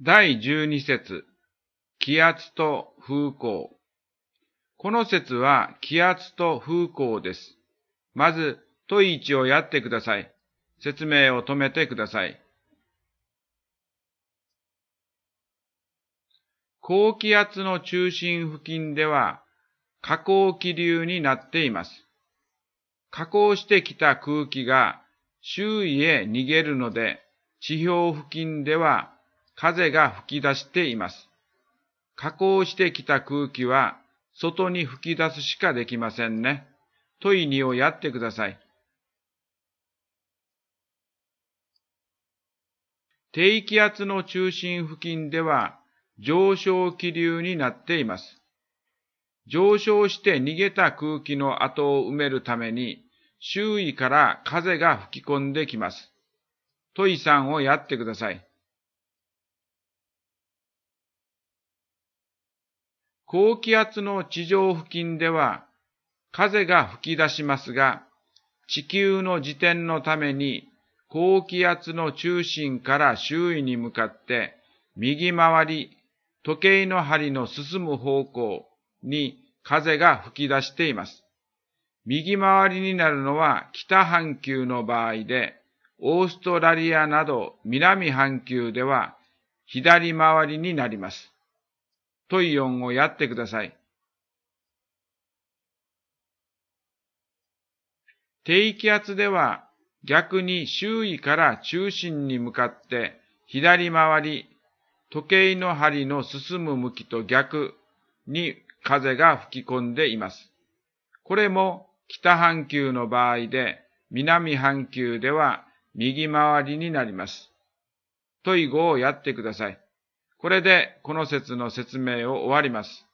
第12節、気圧と風向。この節は気圧と風向です。まず、問1をやってください。説明を止めてください。高気圧の中心付近では、下降気流になっています。下降してきた空気が周囲へ逃げるので、地表付近では風が吹き出しています。下降してきた空気は外に吹き出すしかできませんね。問2をやってください。低気圧の中心付近では上昇気流になっています。上昇して逃げた空気の跡を埋めるために周囲から風が吹き込んできます。問3をやってください。高気圧の地上付近では風が吹き出しますが、地球の自転のために高気圧の中心から周囲に向かって右回り、時計の針の進む方向に風が吹き出しています。右回りになるのは北半球の場合で、オーストラリアなど南半球では左回りになります。問4をやってください。低気圧では逆に周囲から中心に向かって左回り、時計の針の進む向きと逆に風が吹き込んでいます。これも北半球の場合で、南半球では右回りになります。問5をやってください。これでこの節の説明を終わります。